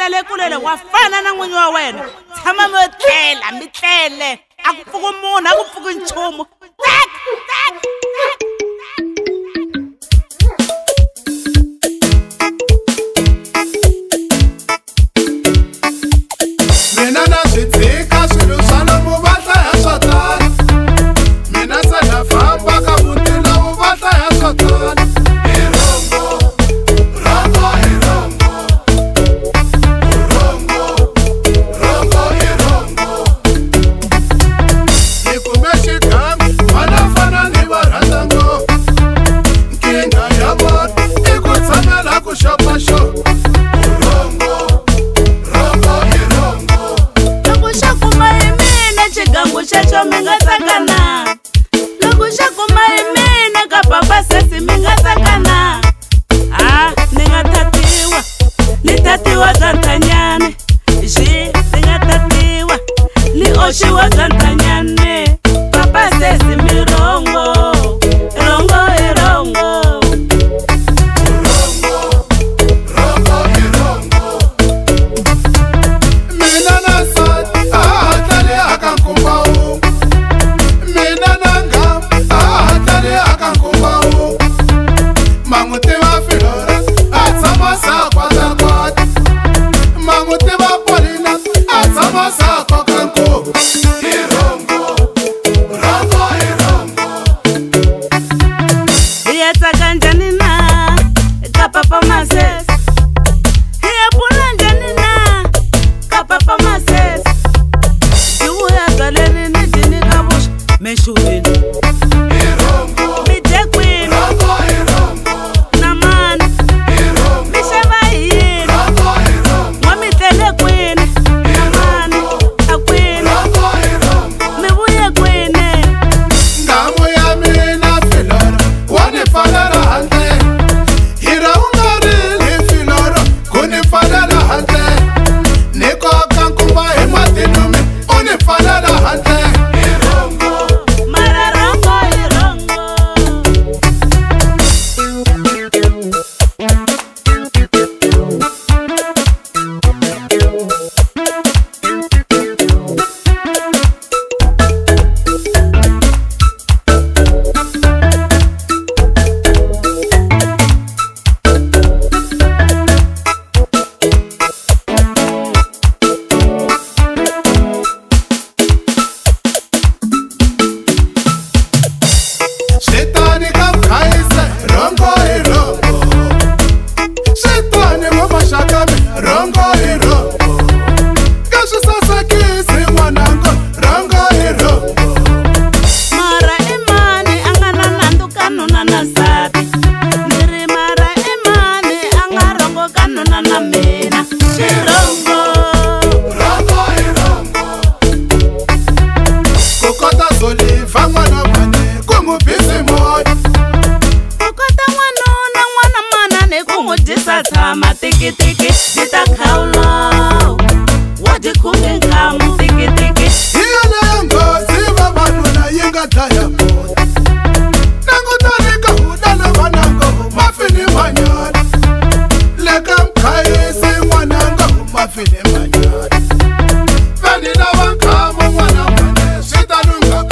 tlhela le kulele wa fana na n'winyi wa wena tshama mi tlela mi tlele a ku pfuki munhu a ku pfuki nchumu mina na swi tshika swilo swa lomu va hlaya swo tala mina se na famba ka muti lowu va hlaya swo tala Oshiwa zantanyane papa sesi mirongo rongo irongo mina na sat ahatale akankumbau mina na ngam ahatale akankumbau manguti wa filora atsama sa kwata kwata manguti wa polina atsama sa kokanko Papa Mases, here Pulanjanina, Papa Mases, you have the Lenin in the Nikabush, Meshuin, be the queen, Naman, Mishavai, Mommy tell the queen, Naman, a queen, Mebuya queen, Gamoya Mina Filor, one if I tiki tiki, dita kaulo, what you cooking come tiki tiki. Here I go, see my banana, you got tired. Nango Tanika, who done a manango, muffin in my yard. Like I'm crying, say one ango, muffin in my yard. Vanilla one come on one of my shit. I don't go.